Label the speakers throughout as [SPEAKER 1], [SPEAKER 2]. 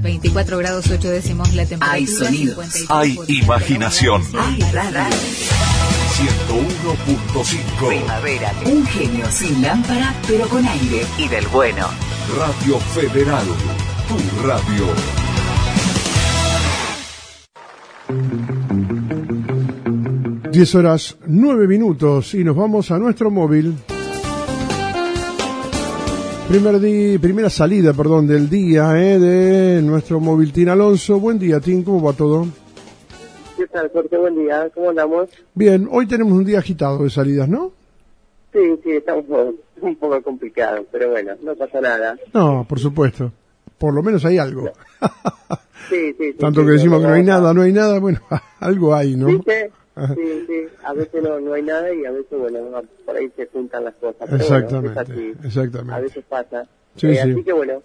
[SPEAKER 1] 24 grados 8 décimos la temperatura.
[SPEAKER 2] Hay sonidos.
[SPEAKER 1] 53
[SPEAKER 3] Hay imaginación.
[SPEAKER 2] Hay radio.
[SPEAKER 3] 101.5.
[SPEAKER 2] Primavera. Un genio sin lámpara, pero con aire. Y del bueno.
[SPEAKER 3] Radio Federal. Tu radio.
[SPEAKER 4] Diez horas 9 minutos y nos vamos a nuestro móvil. Primera salida, del día, de nuestro móvil. Tin Alonso. Buen día, Tin, ¿cómo va todo?
[SPEAKER 5] ¿Qué tal, Jorge? Buen día, ¿cómo andamos?
[SPEAKER 4] Bien, hoy tenemos un día agitado de salidas, ¿no?
[SPEAKER 5] Sí, estamos un poco complicados, pero bueno, no pasa nada.
[SPEAKER 4] No, por supuesto. Por lo menos hay algo.
[SPEAKER 5] Sí.
[SPEAKER 4] Tanto que decimos que no hay nada, bueno, algo hay, ¿no?
[SPEAKER 5] ¿Viste? Sí, a veces no hay nada y a veces, bueno, por ahí se juntan las cosas. Pero
[SPEAKER 4] exactamente,
[SPEAKER 5] bueno, es así.
[SPEAKER 4] exactamente.
[SPEAKER 5] A veces pasa.
[SPEAKER 4] Sí.
[SPEAKER 5] Así que, bueno,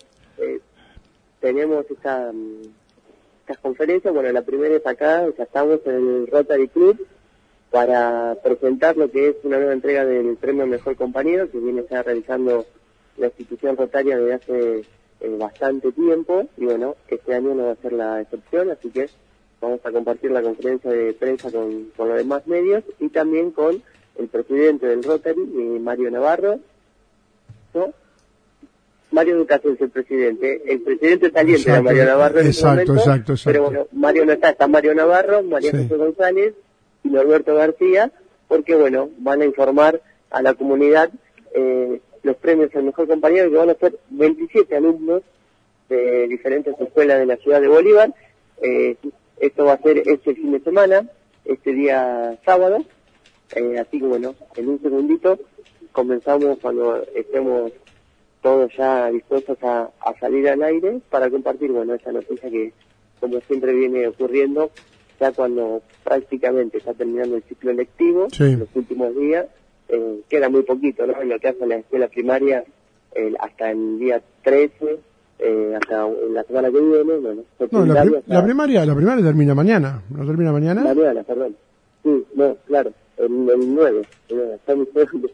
[SPEAKER 5] tenemos estas conferencias. Bueno, la primera es acá, ya estamos en el Rotary Club para presentar lo que es una nueva entrega del premio Mejor Compañero que viene ya realizando la institución rotaria desde hace bastante tiempo y bueno, este año no va a ser la excepción, así que vamos a compartir la conferencia de prensa con los demás medios y también con el presidente del Rotary, Mario Navarro, ¿no? Mario Ducas es el presidente saliente de Mario Navarro en este momento, exacto. Pero bueno, Mario no está Mario Navarro, María José González y Norberto García, porque bueno, van a informar a la comunidad los premios al mejor compañero, que van a ser 27 alumnos de diferentes escuelas de la ciudad de Bolívar. Esto va a ser este fin de semana, este día sábado, así que bueno, en un segundito comenzamos cuando estemos todos ya dispuestos a salir al aire para compartir, bueno, esta noticia que como siempre viene ocurriendo, ya cuando prácticamente está terminando el ciclo lectivo, los últimos días, queda muy poquito, ¿no? En lo que hace la escuela primaria, hasta el día 13, hasta la semana que viene, bueno.
[SPEAKER 4] No, la primaria termina mañana, ¿no termina mañana?
[SPEAKER 5] Mañana, perdón. Sí, no, claro, el 9, está muy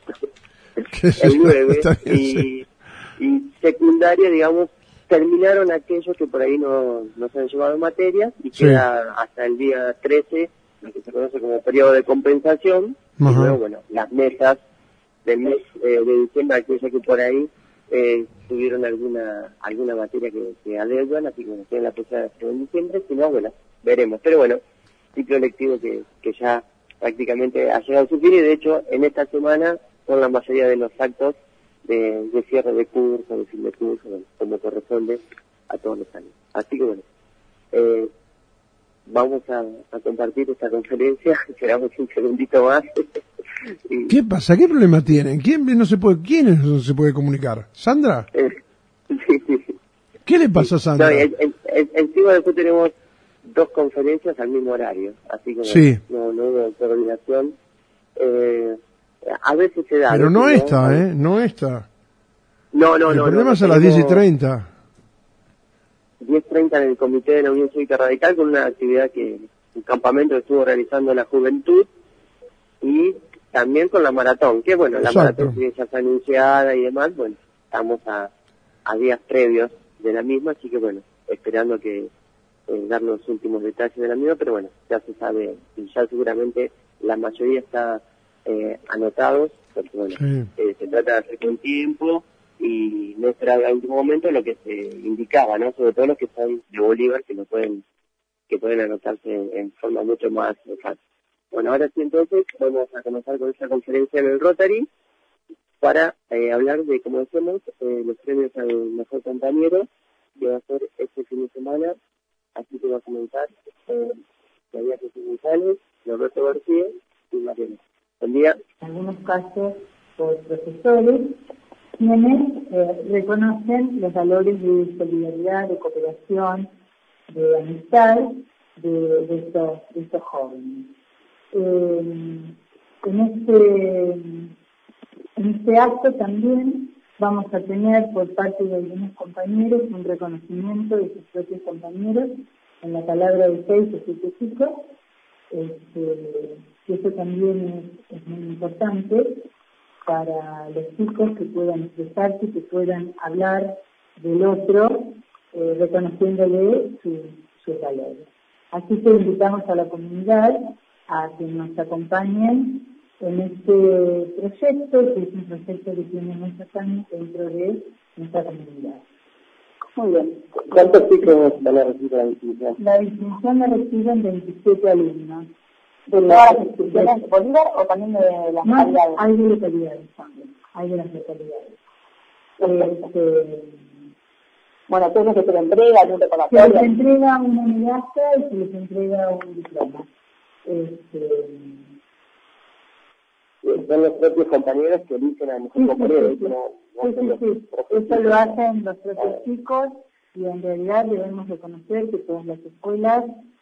[SPEAKER 5] el 9, y secundaria, digamos, terminaron aquellos que por ahí no se han llevado materias y queda hasta el día 13, lo que se conoce como periodo de compensación, y luego, bueno, las mesas del mes de diciembre, aquellos que por ahí tuvieron alguna materia que adeudan, así que bueno, tienen la fecha de en diciembre, si no, bueno, veremos. Pero bueno, ciclo lectivo que ya prácticamente ha llegado a su fin y de hecho en esta semana son la mayoría de los actos de cierre de curso, de fin de curso, bueno, como corresponde a todos los años. Así que bueno, vamos a compartir esta conferencia, esperamos un segundito más.
[SPEAKER 4] ¿Qué pasa? ¿Qué problema tienen? ¿Quiénes no se puede comunicar? ¿Sandra?
[SPEAKER 5] Sí.
[SPEAKER 4] ¿Qué le pasa a Sandra?
[SPEAKER 5] No, encima después tenemos 2 conferencias al mismo horario, así que no hubo coordinación. A veces se da.
[SPEAKER 4] Pero no esta, no esta.
[SPEAKER 5] No.
[SPEAKER 4] El problema es a las 10:30.
[SPEAKER 5] 10:30 en el Comité de la Unión Cívica Radical, con una actividad un campamento que estuvo realizando la juventud, y también con la maratón, que bueno, la maratón ya está anunciada y demás, bueno, estamos a días previos de la misma, así que bueno, esperando que dar los últimos detalles de la misma, pero bueno, ya se sabe, y ya seguramente la mayoría está anotados, porque bueno, se trata de hacer con tiempo y no esperar al último momento lo que se indicaba, ¿no? Sobre todo los que están de Bolívar, que pueden anotarse en forma mucho más fácil. Bueno, ahora sí, entonces vamos a comenzar con esta conferencia en el Rotary para hablar de, como decimos, los premios al mejor compañero, que va a ser este fin de semana. Así que va a comenzar María José González, Norberto García y Mariana. Buen día.
[SPEAKER 6] En algunos casos, por profesores, quienes reconocen los valores de solidaridad, de cooperación, de amistad de estos jóvenes. En este acto también vamos a tener por parte de algunos compañeros un reconocimiento de sus propios compañeros en la palabra de 6 o 7 chicos, y eso también es muy importante para los chicos que puedan expresarse, que puedan hablar del otro reconociéndole sus valores. Así que invitamos a la comunidad a que nos acompañen en este proyecto, que es un proyecto que tiene muchos años dentro de nuestra comunidad.
[SPEAKER 5] Muy bien. ¿Cuántos chicos van a recibir la distinción?
[SPEAKER 6] La distinción la reciben 27 alumnos.
[SPEAKER 7] ¿De todas las instituciones de Bolívar o también de las localidades?
[SPEAKER 6] Hay de localidades también, hay de las localidades.
[SPEAKER 7] Bueno, entonces que se le entrega algún recordatorio.
[SPEAKER 6] Se les entrega una medalla y se les entrega un diploma.
[SPEAKER 5] Son los propios compañeros que eligen a la mujer compañera.
[SPEAKER 6] Sí. Eso lo hacen los propios chicos y en realidad debemos reconocer que todas las escuelas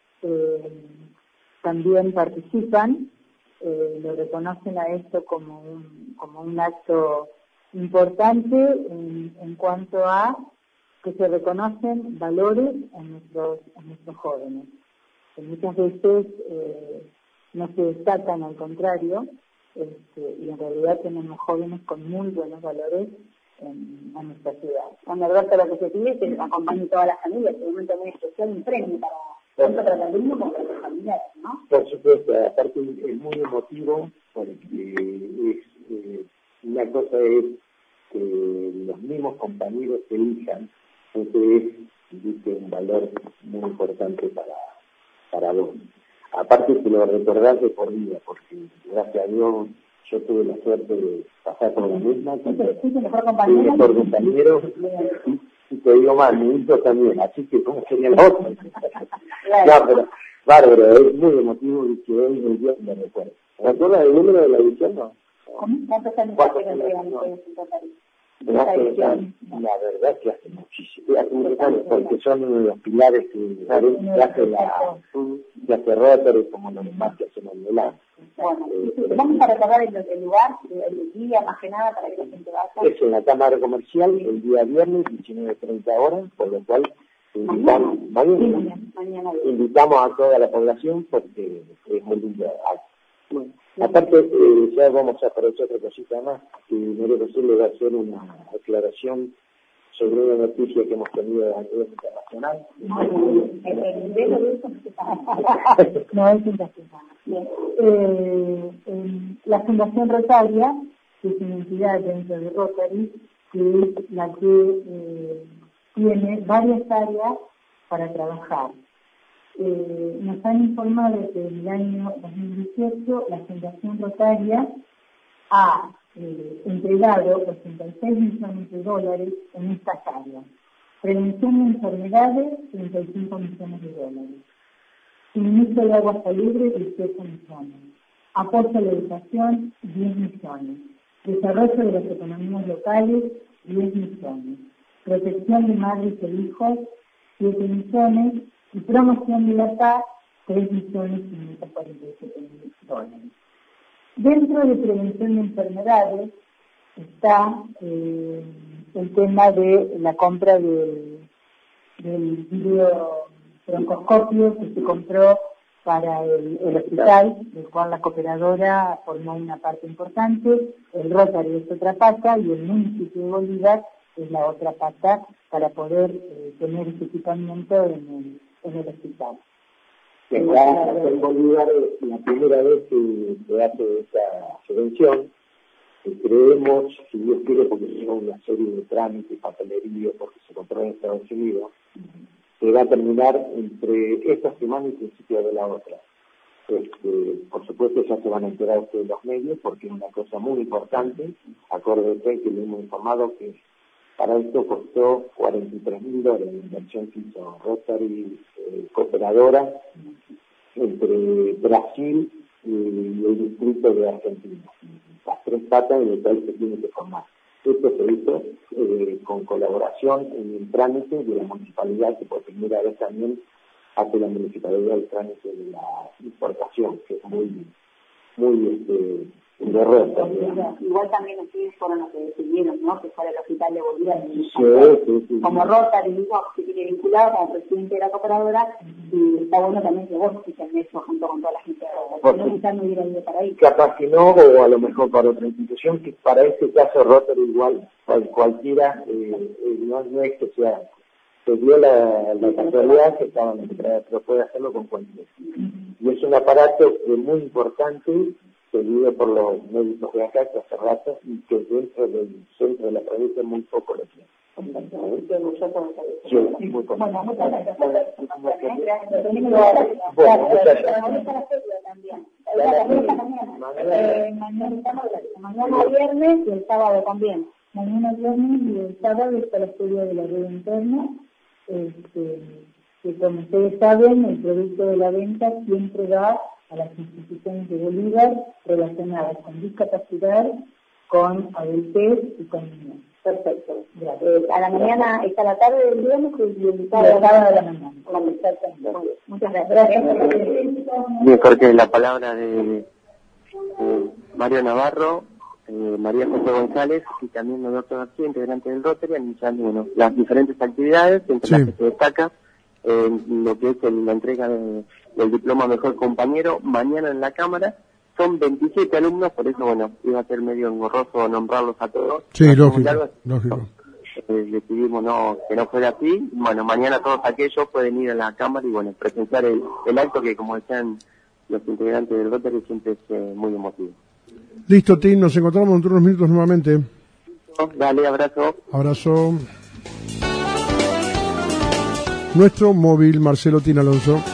[SPEAKER 6] también participan, lo reconocen a esto como un acto importante en cuanto a que se reconocen valores en nuestros jóvenes, que muchas veces no se destacan, al contrario, y en realidad tenemos jóvenes con muy buenos valores en nuestra ciudad.
[SPEAKER 7] Cuando Alberto lo que se pide es que acompañe todas las familias, es un momento muy especial, un premio tanto para el alumno como para los familiares, ¿no?
[SPEAKER 8] Por supuesto, aparte es muy emotivo porque una cosa es que los mismos compañeros se elijan, entonces dice un valor muy importante para vos. Aparte te lo recordás de por vida, porque gracias a Dios yo tuve la suerte de pasar por la misma.
[SPEAKER 7] Sí, mejor
[SPEAKER 8] compañero. Y te digo más, mi hijo también, así que ¿cómo sería el otro? No, pero bárbaro, es muy emotivo y que hoy en el día me recuerdo. ¿Te acuerdas del número de la edición? No.
[SPEAKER 7] ¿Cuántos años
[SPEAKER 8] ¿Cuántos
[SPEAKER 7] entregan
[SPEAKER 8] años?
[SPEAKER 7] La
[SPEAKER 8] verdad que hace muchos años, porque son los pilares que hace Rotary, como los demás que hacen en Milán.
[SPEAKER 7] Bueno, vamos a recordar el lugar, el día más que nada para que la gente vaya.
[SPEAKER 8] Es en la Cámara Comercial el día viernes, 19:30 horas, por lo cual invitamos a toda la población porque es muy lindo. Bueno, aparte, ya vamos a aprovechar otra cosita más, que María José le va a hacer una aclaración sobre una noticia que hemos tenido a nivel internacional.
[SPEAKER 6] No, es internacional. La Fundación Rotaria, que es una entidad dentro de Rotary, que es la que tiene varias áreas para trabajar. Nos han informado que en el año 2018 la Fundación Rotaria ha entregado 86 millones de dólares en estas áreas. Prevención de enfermedades, 35 millones de dólares. Suministro de agua salubre, 18 millones. Apoyo a la educación, 10 millones. Desarrollo de las economías locales, 10 millones. Protección de madres e hijos, 7 millones. Y promoción de la paz, 3.547.000 dólares. Dentro de prevención de enfermedades está el tema de la compra del videobroncoscopio que se compró para el hospital, del cual la cooperadora formó una parte importante, el Rotary es otra pata y el municipio de Bolívar es la otra pata para poder tener ese equipamiento en el hospital.
[SPEAKER 8] En Bolívar es la primera vez que se hace esa subvención. Creemos, si Dios quiere, porque tiene una serie de trámites, papelería, porque se compró en Estados Unidos, se va a terminar entre esta semana y principio de la otra. Por supuesto ya se van a enterar ustedes los medios, porque es una cosa muy importante. Acuérdense que le hemos informado que para esto costó $43.000 de inversión que hizo Rotary Cooperadora entre Brasil y el distrito de Argentina. Las tres patas en el cual se tiene que formar. Esto se hizo con colaboración en el trámite de la municipalidad, que por primera vez también hace la municipalidad el trámite de la importación, que es muy de Rotary.
[SPEAKER 7] Igual también ustedes fueron los que decidieron, ¿no? Que fuera el hospital de Bolívar.
[SPEAKER 8] Sí.
[SPEAKER 7] Como Rotary, digo, se tiene vinculado como presidente de la cooperadora, y está bueno también que vos estés en eso junto con toda la gente de Rotary. No quizás no hubiera ido para ahí.
[SPEAKER 8] Capaz que no, o a lo mejor para otra institución, que para este caso Rotary igual, cualquiera, no es que sea se dio la casualidad que estaban integradas, pero puede hacerlo con cualquiera. Y es un aparato muy importante, seguido por los médicos de acá, que hace rato, y que dentro del centro de la provincia muy poco lo tiene. Sí, muy poco.
[SPEAKER 7] Bueno, muchas gracias. Mañana viernes y el sábado también.
[SPEAKER 6] Mañana viernes y el sábado está la feria de la red interna, que como ustedes saben, el producto de la venta siempre va a las instituciones de Bolívar relacionadas con discapacidad, con adultez y con niños.
[SPEAKER 7] Perfecto. A la mañana, está la tarde del viernes y el sábado
[SPEAKER 6] de la mañana.
[SPEAKER 7] Muchas gracias.
[SPEAKER 5] Bien, Jorge, la palabra de Mario Navarro, María José González y también Norberto García, integrante del Rotary, anunciando las diferentes actividades, entre las que se destaca lo que es la entrega del diploma Mejor Compañero mañana en la Cámara. Son 27 alumnos, por eso, iba a ser medio engorroso nombrarlos a todos.
[SPEAKER 4] Sí, lógico.
[SPEAKER 5] Decidimos que no fuera así. Mañana todos aquellos pueden ir a la Cámara y, presenciar el acto que, como decían los integrantes del Rotary, siempre es muy emotivo.
[SPEAKER 4] Listo, Tim, nos encontramos en unos minutos nuevamente.
[SPEAKER 5] Dale, abrazo.
[SPEAKER 4] Abrazo. Nuestro móvil, Marcelo Tin Alonso.